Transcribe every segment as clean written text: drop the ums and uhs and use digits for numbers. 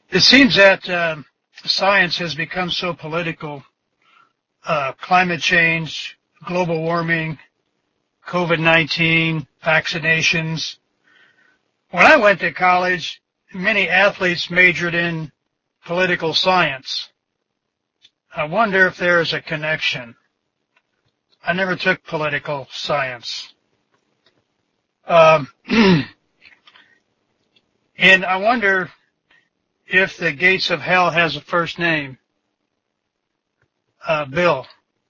It seems that science has become so political. Climate change, global warming, COVID-19, vaccinations. When I went to college, many athletes majored in political science. I wonder if there is a connection. I never took political science. And I wonder if the gates of hell has a first name, Bill.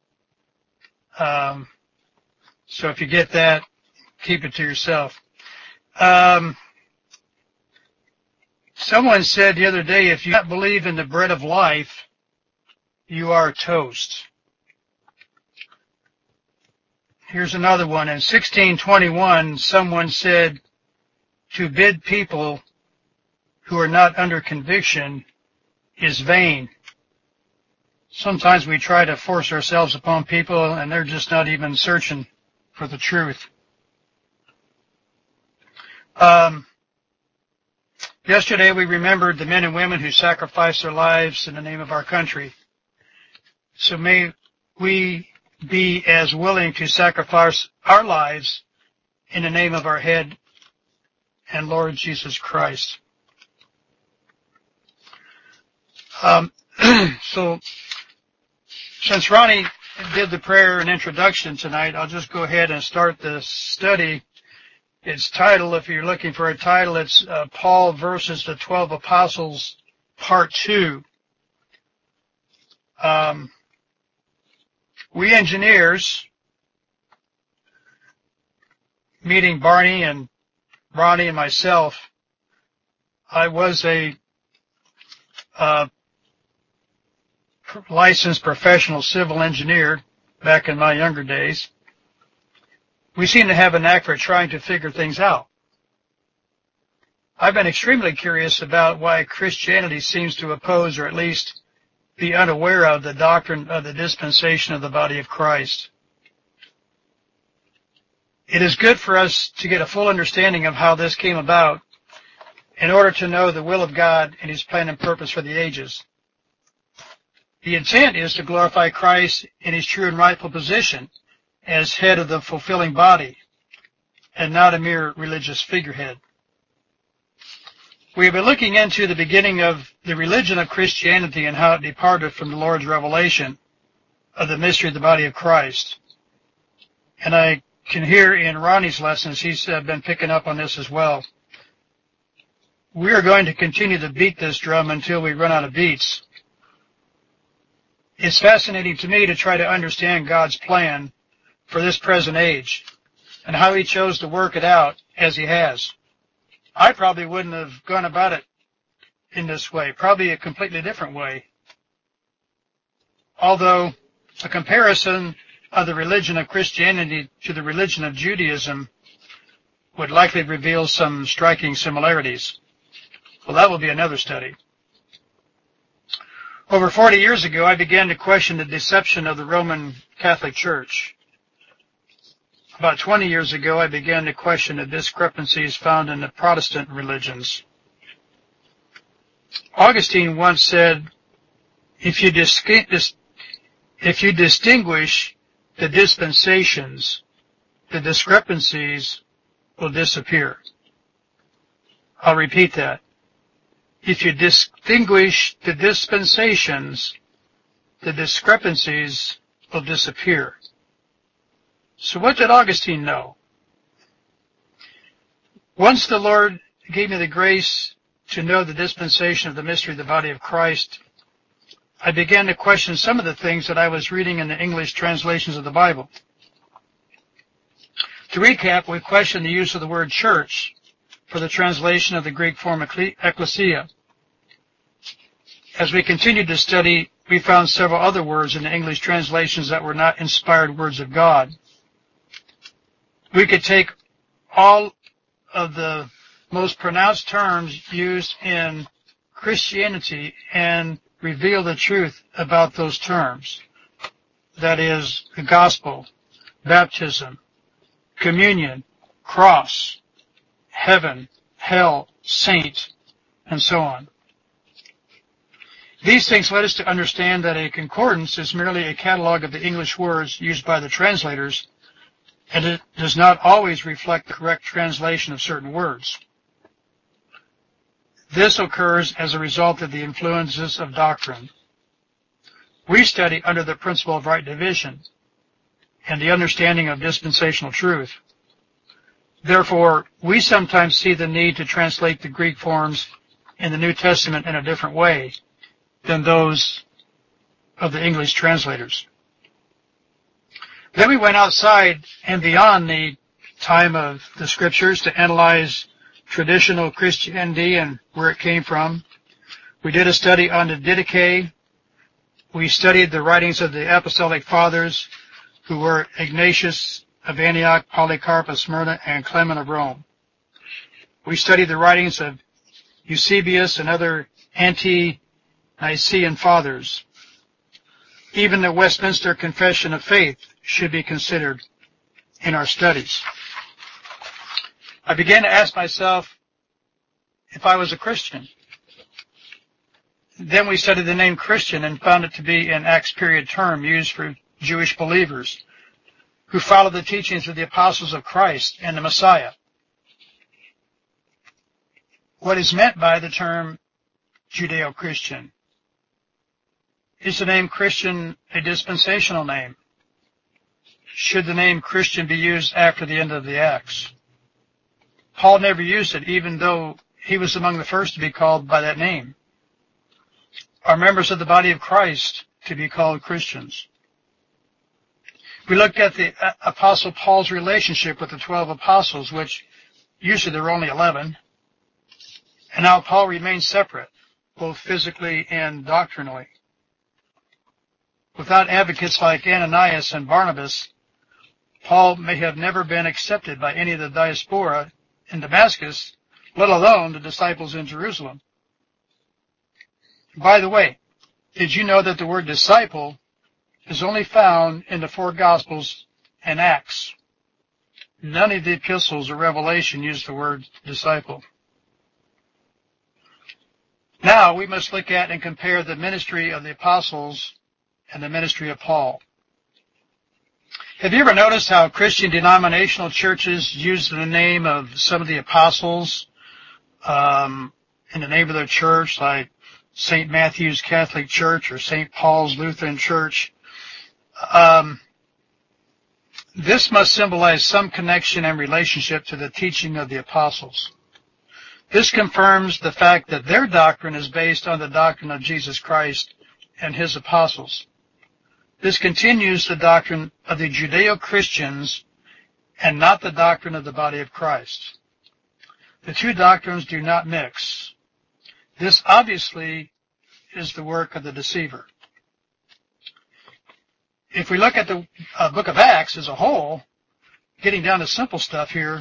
So if you get that, keep it to yourself. Someone said the other day, if you don't believe in the bread of life, you are toast. Here's another one. In 1621, someone said, to bid people who are not under conviction is vain. Sometimes we try to force ourselves upon people, and they're just not even searching for the truth. Yesterday we remembered the men and women who sacrificed their lives in the name of our country. So may we be as willing to sacrifice our lives in the name of our head and Lord Jesus Christ. So since Ronnie did the prayer and introduction tonight, I'll just go ahead and start the study. Its title, if you're looking for a title, it's Paul versus the 12 Apostles, Part 2. We engineers, meeting Barney and Ronnie and myself, I was a licensed professional civil engineer back in my younger days. We seem to have a knack for trying to figure things out. I've been extremely curious about why Christianity seems to oppose, or at least be unaware of, the doctrine of the dispensation of the body of Christ. It is good for us to get a full understanding of how this came about in order to know the will of God and His plan and purpose for the ages. The intent is to glorify Christ in His true and rightful position as head of the fulfilling body and not a mere religious figurehead. We have been looking into the beginning of the religion of Christianity and how it departed from the Lord's revelation of the mystery of the body of Christ. And I can hear in Ronnie's lessons, he's been picking up on this as well. We are going to continue to beat this drum until we run out of beats. It's fascinating to me to try to understand God's plan for this present age and how He chose to work it out as He has. I probably wouldn't have gone about it in this way, probably a completely different way. Although a comparison of the religion of Christianity to the religion of Judaism would likely reveal some striking similarities. Well, that will be another study. Over 40 years ago, I began to question the deception of the Roman Catholic Church. About 20 years ago, I began to question the discrepancies found in the Protestant religions. Augustine once said, if you distinguish the dispensations, the discrepancies will disappear. I'll repeat that. If you distinguish the dispensations, the discrepancies will disappear. So what did Augustine know? Once the Lord gave me the grace to know the dispensation of the mystery of the body of Christ, I began to question some of the things that I was reading in the English translations of the Bible. To recap, we questioned the use of the word church for the translation of the Greek form ecclesia. As we continued to study, we found several other words in the English translations that were not inspired words of God. We could take all of the most pronounced terms used in Christianity and reveal the truth about those terms. That is, the gospel, baptism, communion, cross, heaven, hell, saint, and so on. These things led us to understand that a concordance is merely a catalog of the English words used by the translators, and it does not always reflect the correct translation of certain words. This occurs as a result of the influences of doctrine. We study under the principle of right division and the understanding of dispensational truth. Therefore, we sometimes see the need to translate the Greek forms in the New Testament in a different way than those of the English translators. Then we went outside and beyond the time of the Scriptures to analyze traditional Christianity and where it came from. We did a study on the Didache. We studied the writings of the Apostolic Fathers, who were Ignatius of Antioch, Polycarp of Smyrna, and Clement of Rome. We studied the writings of Eusebius and other ante-Nicene fathers. Even the Westminster Confession of Faith should be considered in our studies. I began to ask myself if I was a Christian. Then we studied the name Christian and found it to be an Acts period term used for Jewish believers who followed the teachings of the apostles of Christ and the Messiah. What is meant by the term Judeo-Christian? Is the name Christian a dispensational name? Should the name Christian be used after the end of the Acts? Paul never used it, even though he was among the first to be called by that name. Are members of the body of Christ to be called Christians? We looked at the Apostle Paul's relationship with the 12 apostles, which usually there were only 11, and how Paul remained separate, both physically and doctrinally. Without advocates like Ananias and Barnabas, Paul may have never been accepted by any of the diaspora in Damascus, let alone the disciples in Jerusalem. By the way, did you know that the word disciple is only found in the 4 Gospels and Acts? None of the epistles or Revelation use the word disciple. Now we must look at and compare the ministry of the apostles and the ministry of Paul. Have you ever noticed how Christian denominational churches use the name of some of the apostles in the name of their church, like St. Matthew's Catholic Church or St. Paul's Lutheran Church? This must symbolize some connection and relationship to the teaching of the apostles. This confirms the fact that their doctrine is based on the doctrine of Jesus Christ and his apostles. This continues the doctrine of the Judeo-Christians and not the doctrine of the body of Christ. The two doctrines do not mix. This obviously is the work of the deceiver. If we look at the book of Acts as a whole, getting down to simple stuff here,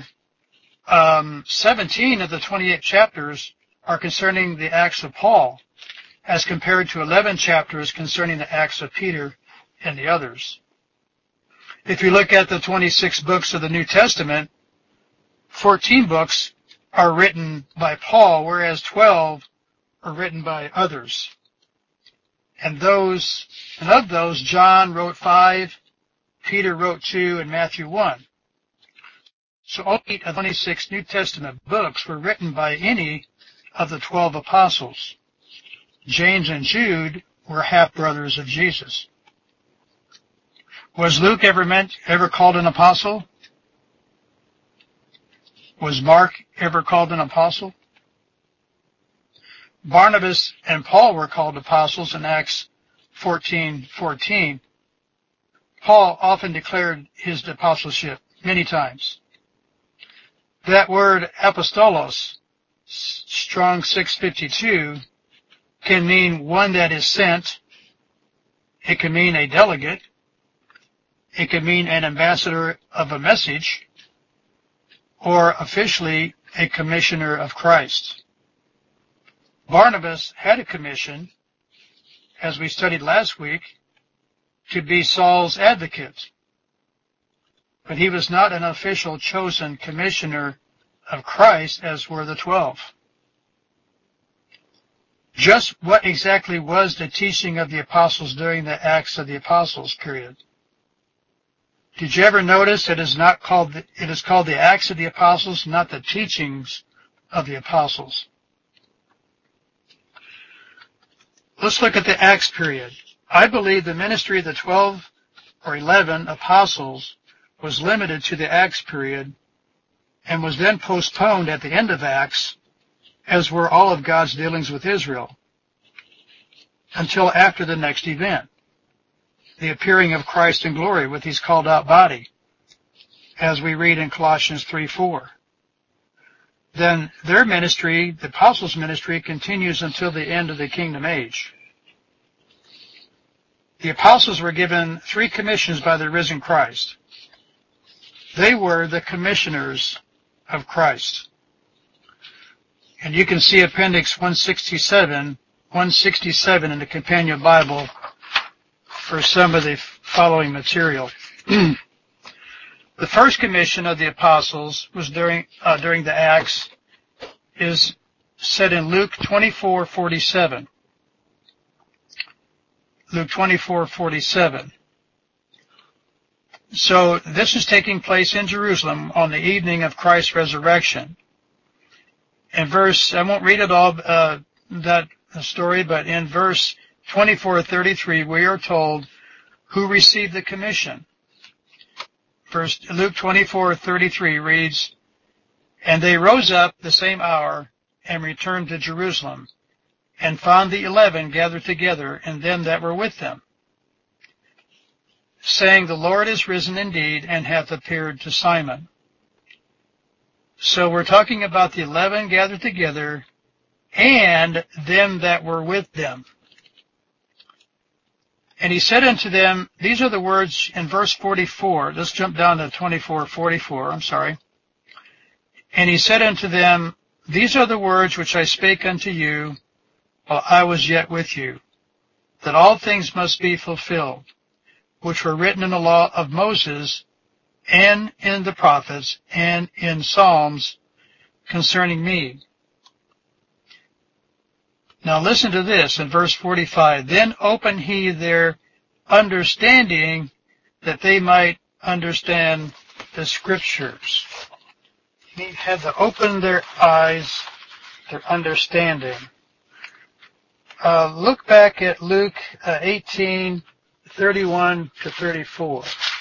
17 of the 28 chapters are concerning the Acts of Paul, as compared to 11 chapters concerning the Acts of Peter and the others. If you look at the 26 books of the New Testament, 14 books are written by Paul, whereas 12 are written by others. And of those, John wrote 5, Peter wrote 2, and Matthew 1. So only 8 of the 26 New Testament books were written by any of the 12 apostles. James and Jude were half-brothers of Jesus. Was Luke ever called an apostle? Was Mark ever called an apostle? Barnabas and Paul were called apostles in Acts 14:14. Paul often declared his apostleship many times. That word apostolos, Strong 652, can mean one that is sent. It can mean a delegate. It can mean an ambassador of a message, or officially a commissioner of Christ. Barnabas had a commission, as we studied last week, to be Saul's advocate, but he was not an official chosen commissioner of Christ as were the 12. Just what exactly was the teaching of the apostles during the Acts of the Apostles period? Did you ever notice it is called the Acts of the Apostles, not the teachings of the apostles? Let's look at the Acts period. I believe the ministry of the 12 or 11 apostles was limited to the Acts period and was then postponed at the end of Acts, as were all of God's dealings with Israel, until after the next event, the appearing of Christ in glory with his called out body, as we read in Colossians 3:4. Then their ministry, the apostles' ministry, continues until the end of the kingdom age. The apostles were given 3 commissions by the risen Christ. They were the commissioners of Christ. And you can see Appendix 167 in the Companion Bible for some of the following material. The first commission of the apostles was during the Acts is said in Luke 24:47. Luke 24:47. So this is taking place in Jerusalem on the evening of Christ's resurrection. In verse, I won't read it all, that story, but in verse 24:33, we are told who received the commission. Luke 24:33 reads, "And they rose up the same hour and returned to Jerusalem, and found the 11 gathered together, and them that were with them, saying, The Lord is risen indeed, and hath appeared to Simon." So we're talking about the 11 gathered together and them that were with them. And he said unto them, these are the words in verse 44. Let's jump down to 24:44. I'm sorry. And he said unto them, These are the words which I spake unto you while I was yet with you, that all things must be fulfilled, which were written in the law of Moses, and in the prophets, and in Psalms concerning me. Now listen to this in verse 45. Then opened he their understanding, that they might understand the Scriptures. He had to open their eyes, their understanding. Look back at Luke 18:31-34.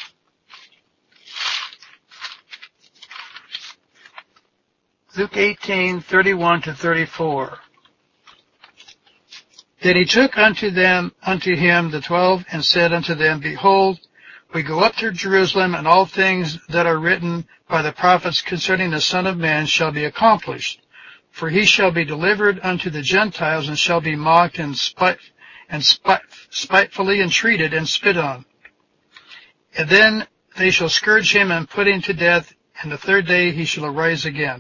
Luke 18:31-34. Then he took unto him the 12, and said unto them, Behold, we go up to Jerusalem, and all things that are written by the prophets concerning the Son of Man shall be accomplished. For he shall be delivered unto the Gentiles, and shall be mocked and spitefully entreated and spit on. And then they shall scourge him and put him to death, and the 3rd day he shall arise again.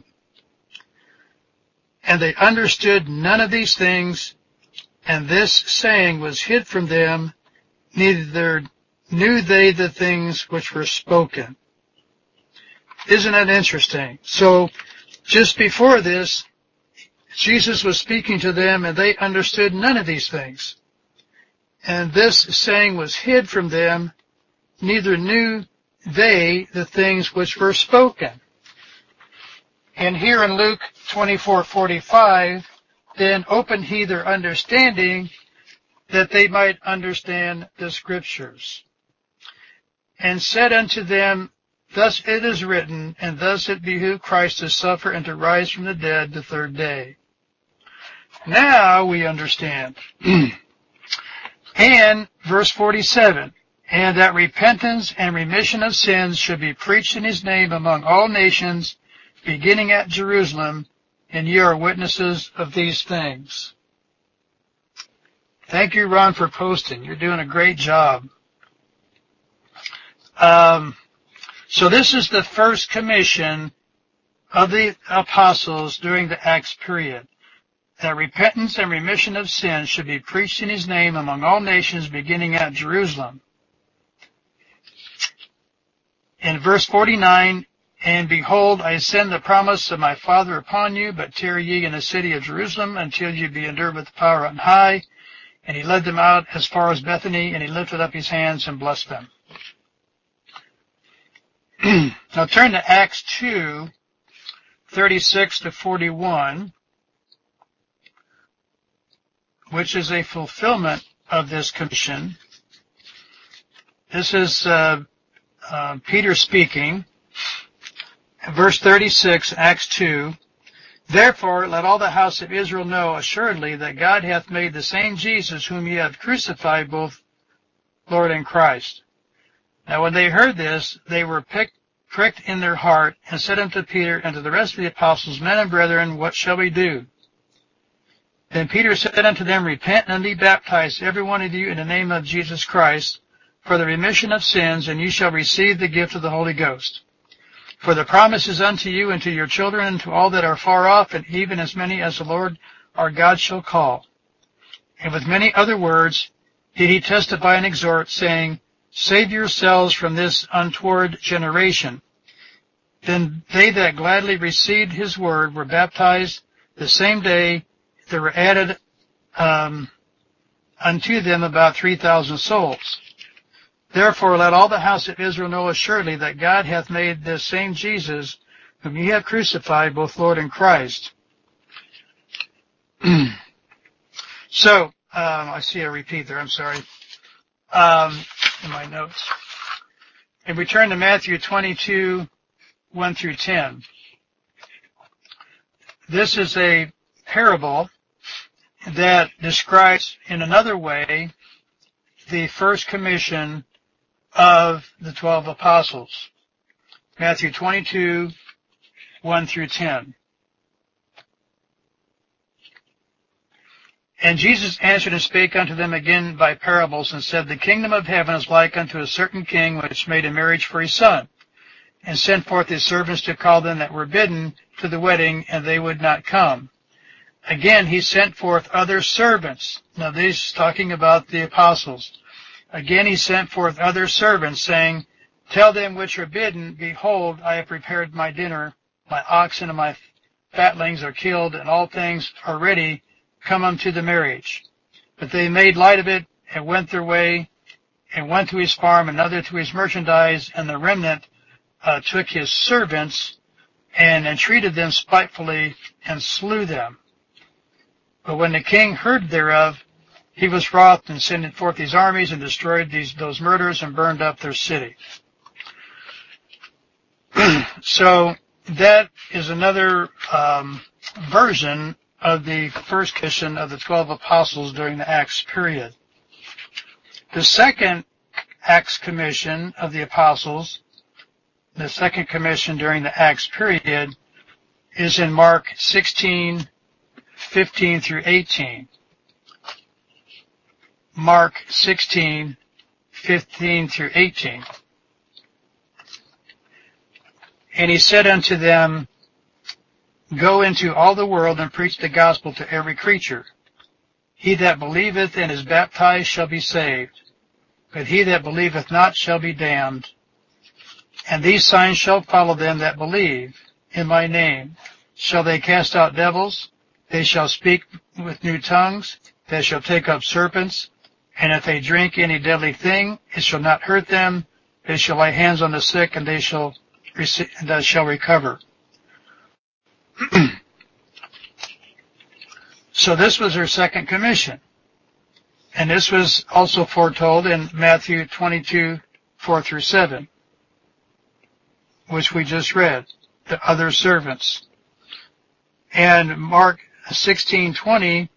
And they understood none of these things, and this saying was hid from them, neither knew they the things which were spoken. Isn't that interesting? So just before this, Jesus was speaking to them, and they understood none of these things. And this saying was hid from them, neither knew they the things which were spoken. And here in Luke 24:45, then opened he their understanding, that they might understand the Scriptures. And said unto them, Thus it is written, and thus it behooved Christ to suffer and to rise from the dead the 3rd day. Now we understand. And verse 47, And that repentance and remission of sins should be preached in his name among all nations, beginning at Jerusalem, and ye are witnesses of these things. Thank you, Ron, for posting. You're doing a great job. So this is the first commission of the apostles during the Acts period. That repentance and remission of sins should be preached in his name among all nations, beginning at Jerusalem. In verse 49, And behold, I send the promise of my Father upon you, but tarry ye in the city of Jerusalem until you be endued with power on high. And he led them out as far as Bethany, and he lifted up his hands and blessed them. Now turn to Acts 2, 36 to 41, which is a fulfillment of this commission. This is Peter speaking. Verse 36, Acts 2, Therefore let all the house of Israel know assuredly that God hath made the same Jesus whom ye have crucified, both Lord and Christ. Now when they heard this, they were pricked in their heart, and said unto Peter and to the rest of the apostles, Men and brethren, what shall we do? Then Peter said unto them, Repent and be baptized, every one of you, in the name of Jesus Christ, for the remission of sins, and you shall receive the gift of the Holy Ghost. For the promise is unto you and to your children and to all that are far off, and even as many as the Lord our God shall call. And with many other words did he testify and exhort, saying, Save yourselves from this untoward generation. Then they that gladly received his word were baptized. The same day there were added unto them about 3,000 souls. Therefore let all the house of Israel know assuredly that God hath made this same Jesus, whom ye have crucified, both Lord and Christ. So, I see a repeat there, I'm sorry, in my notes. And we turn to Matthew 22, 1 through 10. This is a parable that describes in another way the first commission of the 12 apostles. Matthew 22, 1 through 10. And Jesus answered and spake unto them again by parables, and said, The kingdom of heaven is like unto a certain king which made a marriage for his son, and sent forth his servants to call them that were bidden to the wedding, and they would not come. Again he sent forth other servants. Now this is talking about the apostles. Again he sent forth other servants, saying, Tell them which are bidden, Behold, I have prepared my dinner, my oxen and my fatlings are killed, and all things are ready, come unto the marriage. But they made light of it, and went their way, and one to his farm, another to his merchandise, and the remnant took his servants, and entreated them spitefully, and slew them. But when the king heard thereof, he was wroth, and sent forth his armies, and destroyed those murderers, and burned up their city. So that is another version of the first commission of the 12 apostles during the Acts period. The second Acts commission of the apostles, the second commission during the Acts period, is in Mark 16, 15 through 18. Mark 16, 15 through 18. And he said unto them, Go into all the world and preach the gospel to every creature. He that believeth and is baptized shall be saved, but he that believeth not shall be damned. And these signs shall follow them that believe. In my name shall they cast out devils, they shall speak with new tongues, they shall take up serpents, and if they drink any deadly thing, it shall not hurt them. They shall lay hands on the sick, and they shall recover. So this was her second commission. And this was also foretold in Matthew 22, 4 through 7, which we just read, the other servants. And Mark 16:20,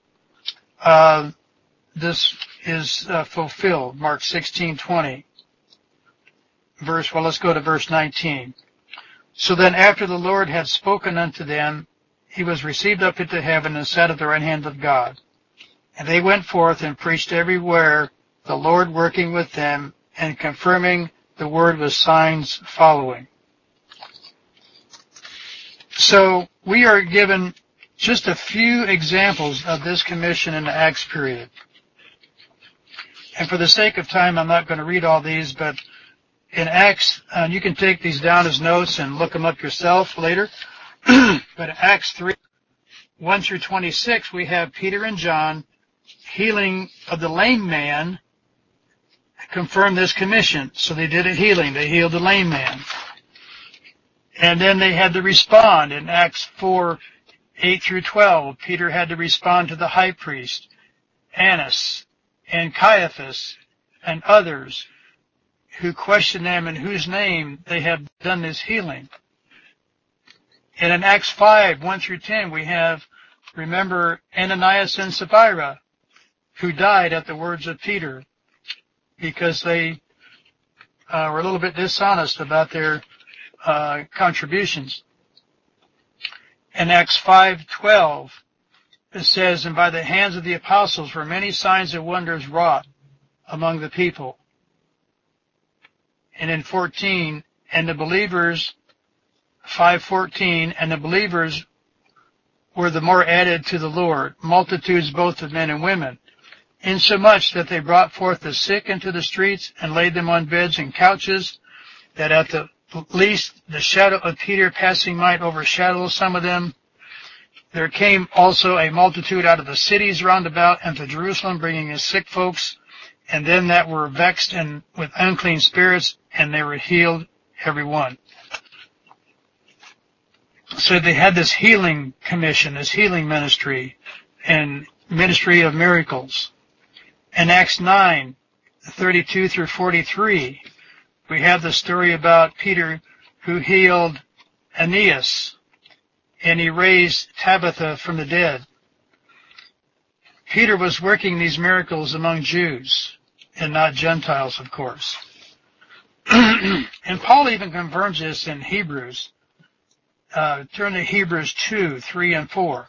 this is fulfilled. Mark 16:20. Let's go to verse 19. So then after the Lord had spoken unto them, he was received up into heaven and sat at the right hand of God. And they went forth and preached everywhere, the Lord working with them and confirming the word with signs following. So we are given just a few examples of this commission in the Acts period. And for the sake of time, I'm not going to read all these, but In Acts, you can take these down as notes and look them up yourself later. But in Acts 3, 1 through 26, we have Peter and John healing of the lame man, confirm this commission. So they did a healing. They healed the lame man. And then they had to respond in Acts 4, 8 through 12. Peter had to respond to the high priest, Annas, and Caiaphas, and others who questioned them in whose name they had done this healing. And in Acts 5, 1 through 10, we have, remember, Ananias and Sapphira, who died at the words of Peter because they were a little bit dishonest about their contributions. In Acts 5:12, it says, and by the hands of the apostles were many signs and wonders wrought among the people. And in 14, and the believers, 5:14, and the believers were the more added to the Lord, multitudes both of men and women, insomuch that they brought forth the sick into the streets and laid them on beds and couches, that at the least the shadow of Peter passing might overshadow some of them. There came also a multitude out of the cities round about unto Jerusalem, bringing his sick folks, and them that were vexed and with unclean spirits, and they were healed, every one. So they had this healing commission, this healing ministry, and ministry of miracles. In Acts 9, 32 through 43, we have the story about Peter who healed Aeneas, and he raised Tabitha from the dead. Peter was working these miracles among Jews and not Gentiles, of course. And Paul even confirms this in Hebrews. Turn to Hebrews 2, 3, and 4.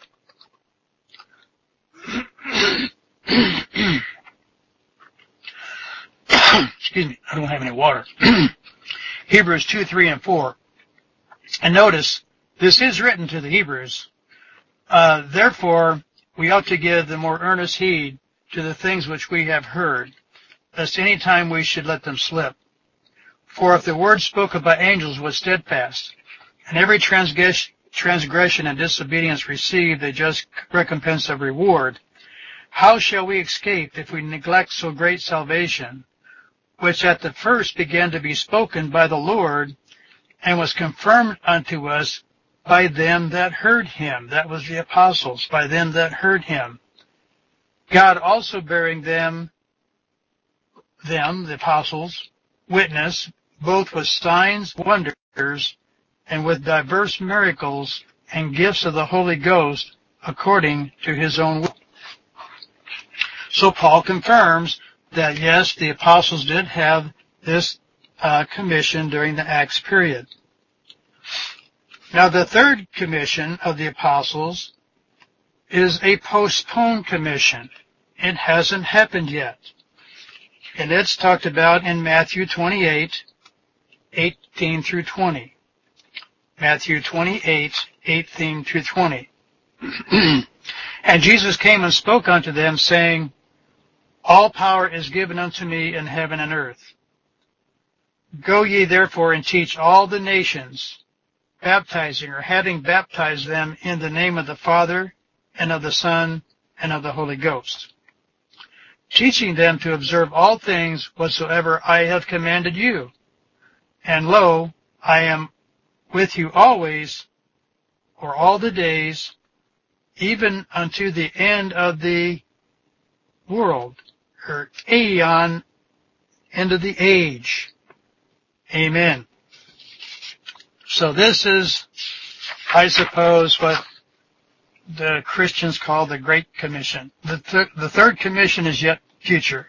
Excuse me, I don't have any water. Hebrews 2, 3, and 4. And notice, this is written to the Hebrews. Therefore, we ought to give the more earnest heed to the things which we have heard, lest any time we should let them slip. For if the word spoken by angels was steadfast, and every transgression and disobedience received a just recompense of reward, how shall we escape if we neglect so great salvation, which at the first began to be spoken by the Lord, and was confirmed unto us by them that heard him? That was the apostles, by them that heard him. God also bearing them, the apostles, witness, both with signs, wonders, and with diverse miracles and gifts of the Holy Ghost, according to his own will. So Paul confirms that, yes, the apostles did have this commission during the Acts period. Now, the third commission of the apostles is a postponed commission. It hasn't happened yet. And it's talked about in Matthew 28, 18 through 20. Matthew 28, 18 through 20. And Jesus came and spoke unto them, saying, all power is given unto me in heaven and earth. Go ye therefore and teach all the nations, baptizing or having baptized them in the name of the Father and of the Son and of the Holy Ghost, teaching them to observe all things whatsoever I have commanded you. And lo, I am with you always, or all the days, even unto the end of the world, or aeon, end of the age. Amen. So this is, I suppose, what the Christians call the Great Commission. The third commission is yet future.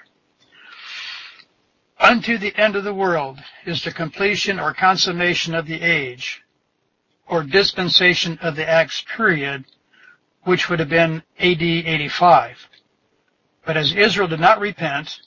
Unto the end of the world is the completion or consummation of the age, or dispensation of the Acts period, which would have been AD 85. But as Israel did not repent,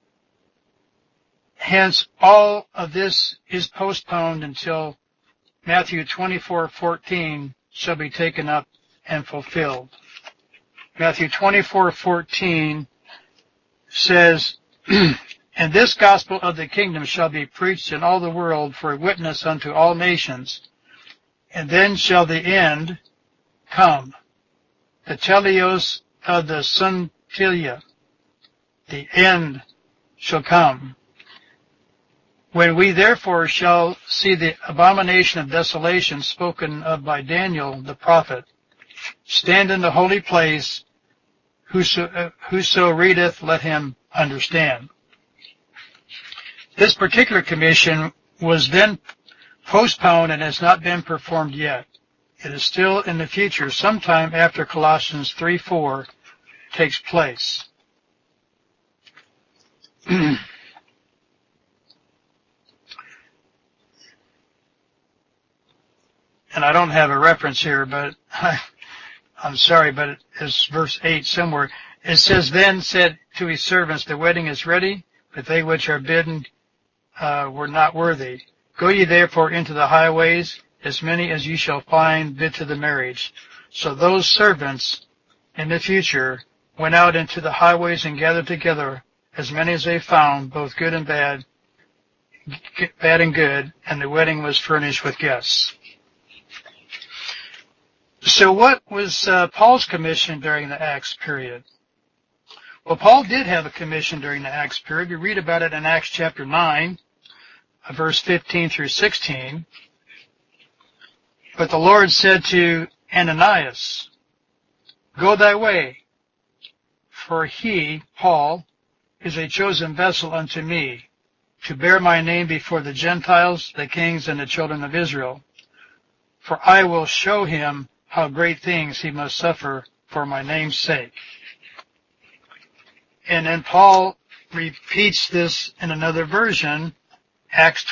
hence all of this is postponed until Matthew 24:14 shall be taken up and fulfilled. Matthew 24:14 says, And this gospel of the kingdom shall be preached in all the world for a witness unto all nations, and then shall the end come. The teleos of the Suntilia, the end shall come. When we therefore shall see the abomination of desolation spoken of by Daniel the prophet, stand in the holy place, whoso readeth, let him understand. This particular commission was then postponed and has not been performed yet. It is still in the future, sometime after Colossians 3:4 takes place. And I don't have a reference here, but I'm sorry, but it's verse 8 somewhere. It says, Then said to his servants, The wedding is ready, but they which are bidden were not worthy. Go ye therefore into the highways, as many as ye shall find bid to the marriage. So those servants in the future went out into the highways and gathered together as many as they found, both good and bad and good, and the wedding was furnished with guests. So what was Paul's commission during the Acts period? Well, Paul did have a commission during the Acts period. We read about it in Acts chapter 9, verse 15 through 16. But the Lord said to Ananias, Go thy way, for he, Paul, is a chosen vessel unto me, to bear my name before the Gentiles, the kings, and the children of Israel. For I will show him how great things he must suffer for my name's sake. And then Paul repeats this in another version, Acts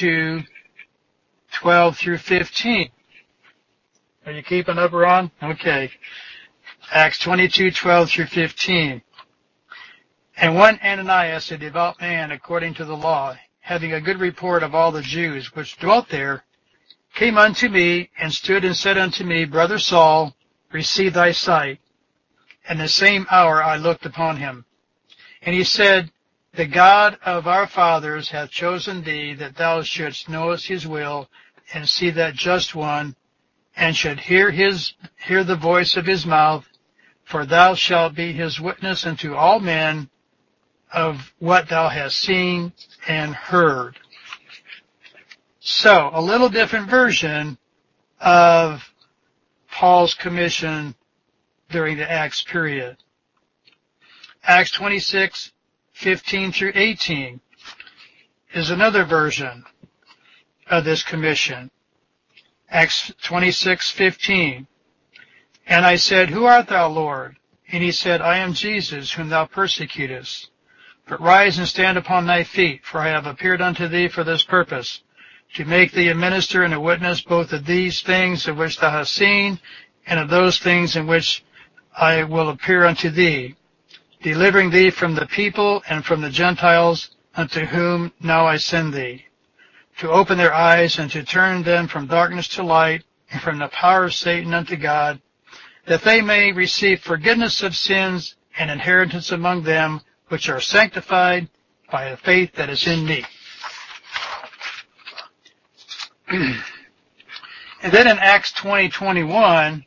22:12 through 15. Are you keeping up, Ron? Okay. Acts 22:12 through 15. And when Ananias, a devout man according to the law, having a good report of all the Jews which dwelt there, came unto me and stood and said unto me, Brother Saul, receive thy sight. And the same hour I looked upon him. And he said, The God of our fathers hath chosen thee, that thou shouldst know his will, and see that just one, and should hear the voice of his mouth, for thou shalt be his witness unto all men of what thou hast seen and heard. So, a little different version of Paul's commission during the Acts period. Acts 26:15 through 18 is another version of this commission. Acts 26:15. And I said, Who art thou, Lord? And he said, I am Jesus, whom thou persecutest. But rise and stand upon thy feet, for I have appeared unto thee for this purpose, to make thee a minister and a witness both of these things of which thou hast seen, and of those things in which I will appear unto thee, delivering thee from the people and from the Gentiles, unto whom now I send thee, to open their eyes and to turn them from darkness to light, and from the power of Satan unto God, that they may receive forgiveness of sins and inheritance among them which are sanctified by the faith that is in me. And then in Acts 20:21,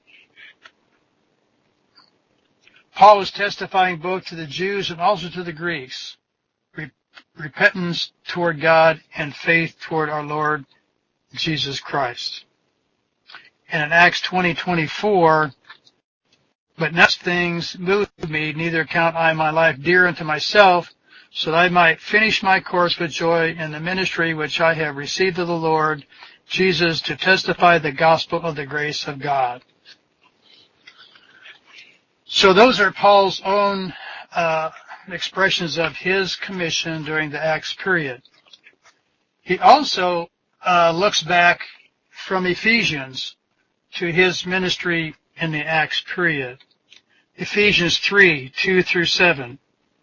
Paul was testifying both to the Jews and also to the Greeks, repentance toward God and faith toward our Lord Jesus Christ. And in Acts 20:24, but next things move me, neither count I my life dear unto myself, so that I might finish my course with joy in the ministry which I have received of the Lord Jesus, to testify the gospel of the grace of God. So those are Paul's own expressions of his commission during the Acts period. He also looks back from Ephesians to his ministry in the Acts period. Ephesians 3:2 through 7.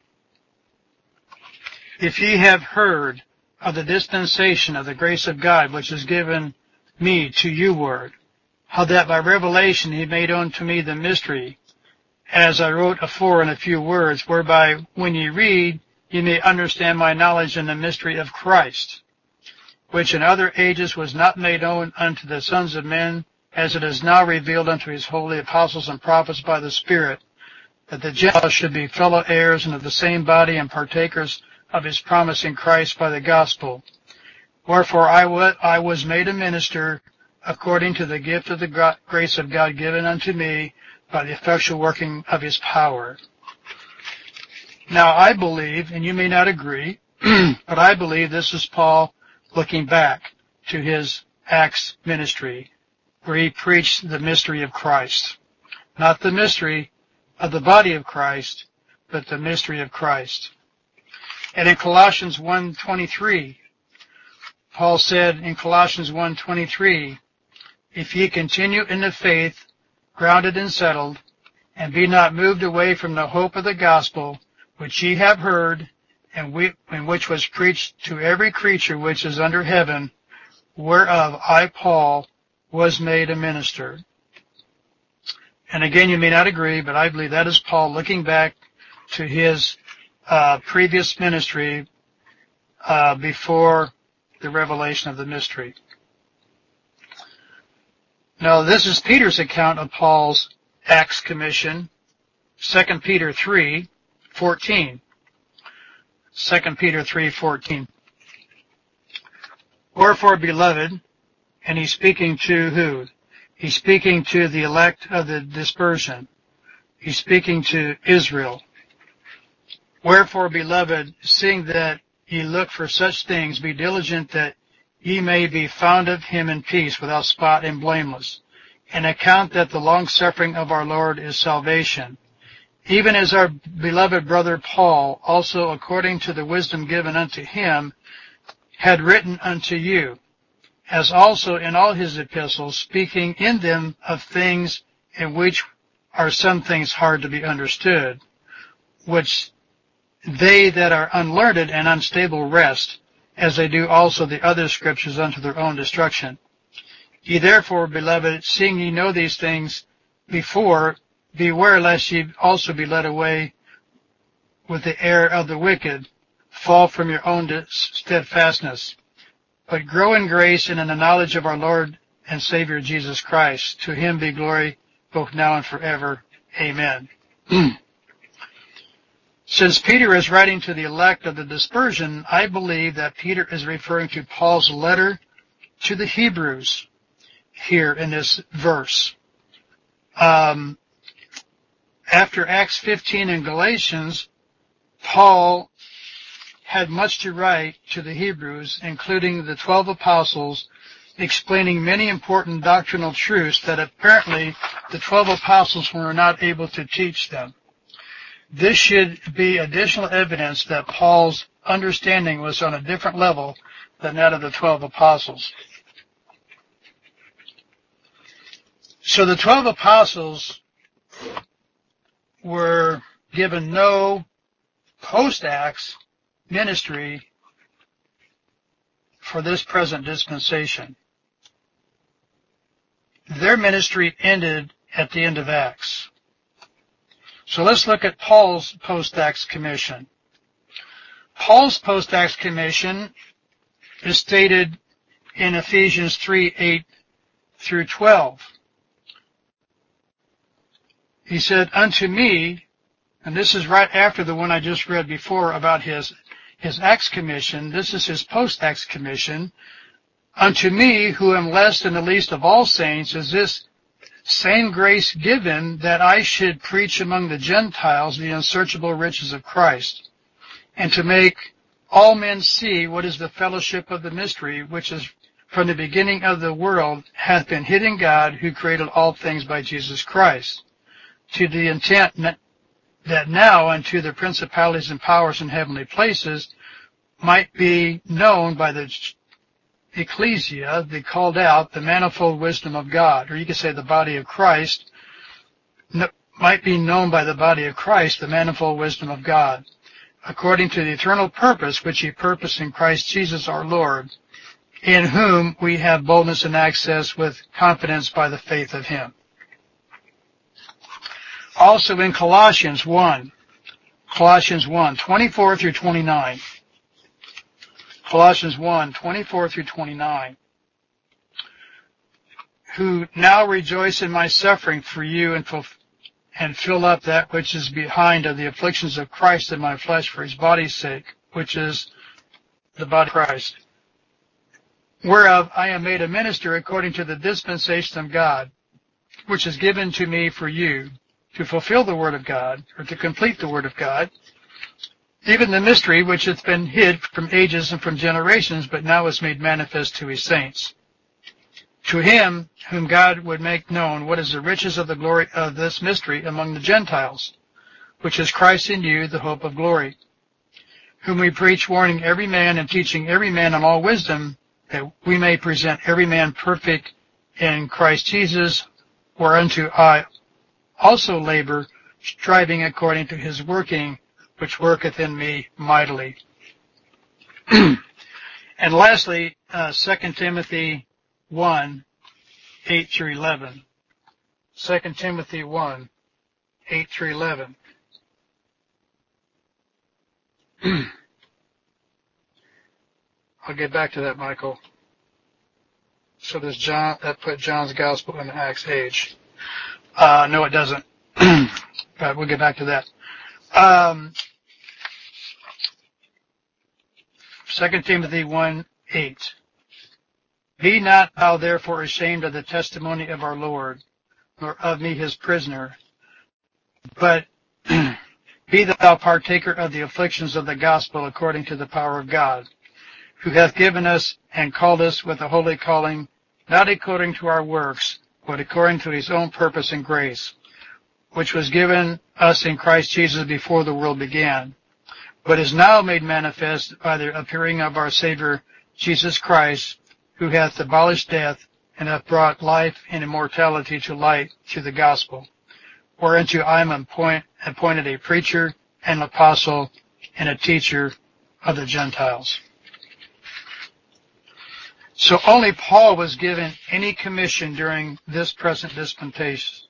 If ye have heard of the dispensation of the grace of God, which is given me to you ward, how that by revelation he made unto me the mystery, as I wrote afore in a few words, whereby when ye read, ye may understand my knowledge in the mystery of Christ, which in other ages was not made known unto the sons of men, as it is now revealed unto his holy apostles and prophets by the Spirit, that the Gentiles should be fellow heirs and of the same body and partakers of his promise in Christ by the gospel. Wherefore I was made a minister according to the gift of the grace of God given unto me by the effectual working of his power. Now I believe, and you may not agree, but I believe this is Paul looking back to his Acts ministry, where he preached the mystery of Christ. Not the mystery of the body of Christ, but the mystery of Christ. And in Colossians 1:23, Paul said in Colossians 1:23, if ye continue in the faith, grounded and settled, and be not moved away from the hope of the gospel, which ye have heard, and which was preached to every creature which is under heaven, whereof I, Paul, was made a minister. And again, you may not agree, but I believe that is Paul looking back to his previous ministry before the revelation of the mystery. Now, this is Peter's account of Paul's Acts commission, 2 Peter 3:14. 2 Peter 3:14. Wherefore, beloved, and he's speaking to who? He's speaking to the elect of the dispersion. He's speaking to Israel. Wherefore, beloved, seeing that ye look for such things, be diligent that ye may be found of him in peace, without spot and blameless, and account that the long-suffering of our Lord is salvation. Even as our beloved brother Paul, also according to the wisdom given unto him, had written unto you, as also in all his epistles, speaking in them of things in which are some things hard to be understood, which they that are unlearned and unstable wrest, as they do also the other scriptures unto their own destruction. Ye therefore, beloved, seeing ye know these things before, beware lest ye also be led away with the error of the wicked, fall from your own steadfastness. But grow in grace and in the knowledge of our Lord and Savior Jesus Christ. To him be glory both now and forever. Amen. Since Peter is writing to the elect of the dispersion, I believe that Peter is referring to Paul's letter to the Hebrews here in this verse. After Acts 15 and Galatians, Paul had much to write to the Hebrews, including the 12 apostles, explaining many important doctrinal truths that apparently the 12 apostles were not able to teach them. This should be additional evidence that Paul's understanding was on a different level than that of the 12 apostles. So the 12 apostles were given no post-Acts ministry for this present dispensation. Their ministry ended at the end of Acts. So let's look at Paul's post-Acts commission. Paul's post-Acts commission is stated in Ephesians 3:8 through 12. He said, unto me, and this is right after the one I just read before about his Acts commission. This is his post-Acts commission. Unto me, who am less than the least of all saints, is this same grace given, that I should preach among the Gentiles the unsearchable riches of Christ, and to make all men see what is the fellowship of the mystery, which is from the beginning of the world hath been hid in God, who created all things by Jesus Christ, to the intent that now unto the principalities and powers in heavenly places might be known by the ecclesia, the called out, the manifold wisdom of God, or you could say the body of Christ, might be known by the body of Christ, the manifold wisdom of God, according to the eternal purpose which he purposed in Christ Jesus our Lord, in whom we have boldness and access with confidence by the faith of him. Also in Colossians 1, Colossians 1:24 through 29. Colossians 1:24 through 29. Who now rejoice in my suffering for you and fill up that which is behind of the afflictions of Christ in my flesh for his body's sake, which is the body of Christ, whereof I am made a minister according to the dispensation of God, which is given to me for you, to fulfill the word of God, or to complete the word of God, even the mystery which hath been hid from ages and from generations, but now is made manifest to his saints. To him whom God would make known what is the riches of the glory of this mystery among the Gentiles, which is Christ in you, the hope of glory, whom we preach, warning every man and teaching every man in all wisdom, that we may present every man perfect in Christ Jesus, whereunto I also labor, striving according to his working, which worketh in me mightily. And lastly, 2 Timothy 1:8 through 11. 2 Timothy 1:8 through 11. I'll get back to that, Michael. So there's John, that put John's gospel in the Acts age. No, it doesn't. But we'll get back to that. 2 Timothy 1:8. Be not thou therefore ashamed of the testimony of our Lord, nor of me his prisoner, but be thou partaker of the afflictions of the gospel according to the power of God, who hath given us and called us with a holy calling, not according to our works, but according to his own purpose and grace, which was given us in Christ Jesus before the world began, but is now made manifest by the appearing of our Savior Jesus Christ, who hath abolished death, and hath brought life and immortality to light through the gospel, whereunto I am appointed a preacher, an apostle, and a teacher of the Gentiles. So only Paul was given any commission during this present dispensation.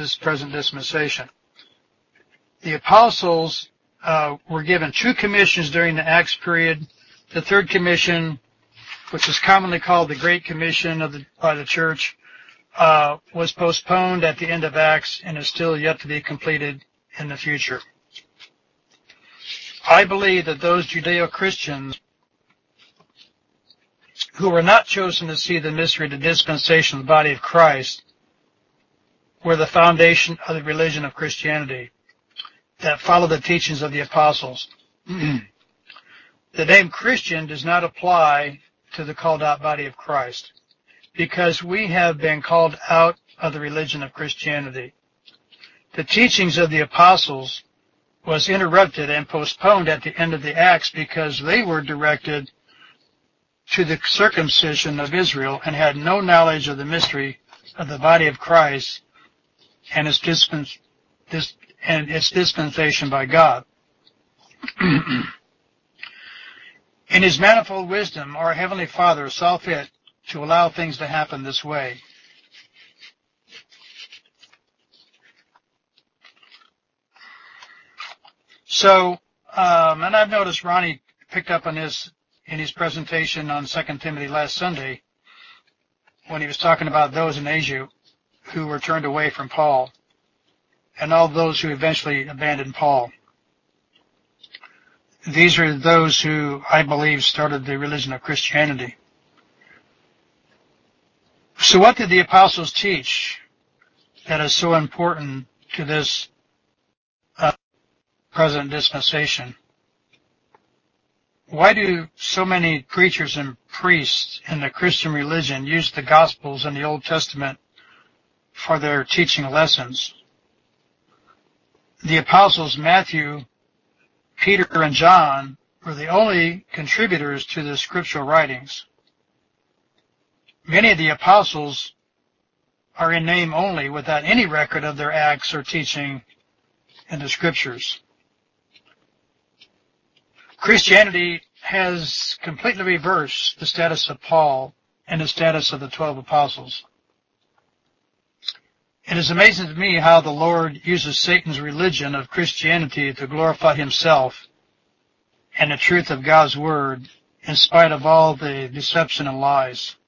The apostles were given 2 commissions during the Acts period. The third commission, which is commonly called the Great Commission by the Church, was postponed at the end of Acts and is still yet to be completed in the future. I believe that those Judeo-Christians who were not chosen to see the mystery of the dispensation of the body of Christ were the foundation of the religion of Christianity that follow the teachings of the apostles. The name Christian does not apply to the called out body of Christ, because we have been called out of the religion of Christianity. The teachings of the apostles was interrupted and postponed at the end of the Acts because they were directed to the circumcision of Israel and had no knowledge of the mystery of the body of Christ and its dispensation by God. In his manifold wisdom, our Heavenly Father saw fit to allow things to happen this way. So, and I've noticed Ronnie picked up on this in his presentation on 2 Timothy last Sunday when he was talking about those in Asia who were turned away from Paul and all those who eventually abandoned Paul. These are those who, I believe, started the religion of Christianity. So what did the apostles teach that is so important to this present dispensation? Why do so many preachers and priests in the Christian religion use the Gospels in the Old Testament for their teaching lessons? The apostles Matthew, Peter, and John were the only contributors to the scriptural writings. Many of the apostles are in name only, without any record of their acts or teaching in the scriptures. Christianity has completely reversed the status of Paul and the status of the 12 apostles. It is amazing to me how the Lord uses Satan's religion of Christianity to glorify himself and the truth of God's word in spite of all the deception and lies.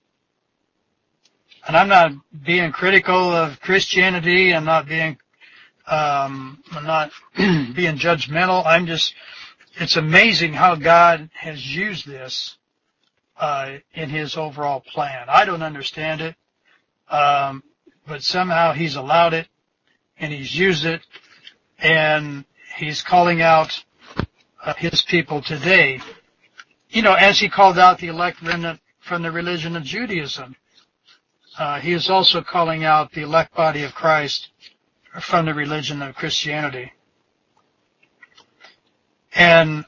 And I'm not being critical of Christianity. I'm not being being judgmental. It's amazing how God has used this in his overall plan. I don't understand it, but somehow he's allowed it and he's used it, and he's calling out his people today, as he called out the elect remnant from the religion of Judaism. He is also calling out the elect body of Christ from the religion of Christianity. And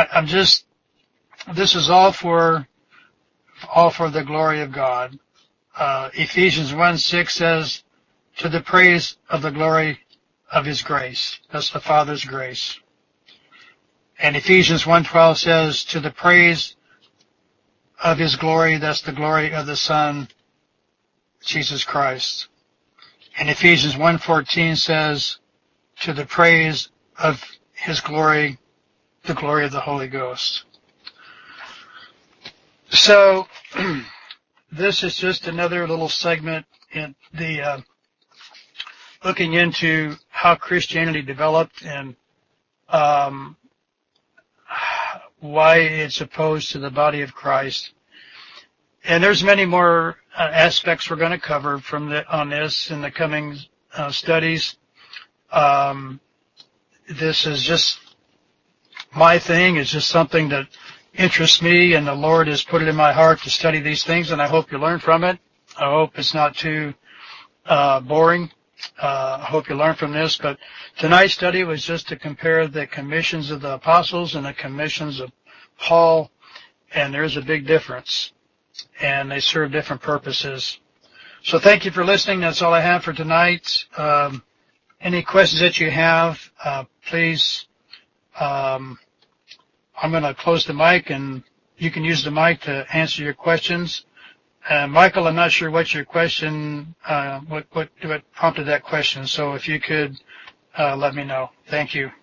this is all for the glory of God. Ephesians 1:6 says, to the praise of the glory of his grace. That's the Father's grace. And Ephesians 1:12 says, to the praise of his glory, that's the glory of the Son, Jesus Christ. And Ephesians 1:14 says, to the praise of his glory, the glory of the Holy Ghost. So, this is just another little segment in the looking into how Christianity developed and why it's opposed to the body of Christ. And there's many more aspects we're going to cover on this in the coming studies. This is just my thing. It's just something that interests me, and the Lord has put it in my heart to study these things, and I hope you learn from it. I hope it's not too boring. I hope you learn from this. But tonight's study was just to compare the commissions of the apostles and the commissions of Paul, and there's a big difference, and they serve different purposes. So thank you for listening. That's all I have for tonight. Any questions that you have, please, I'm going to close the mic, and you can use the mic to answer your questions. Michael, I'm not sure what your question, what prompted that question, so if you could let me know. Thank you.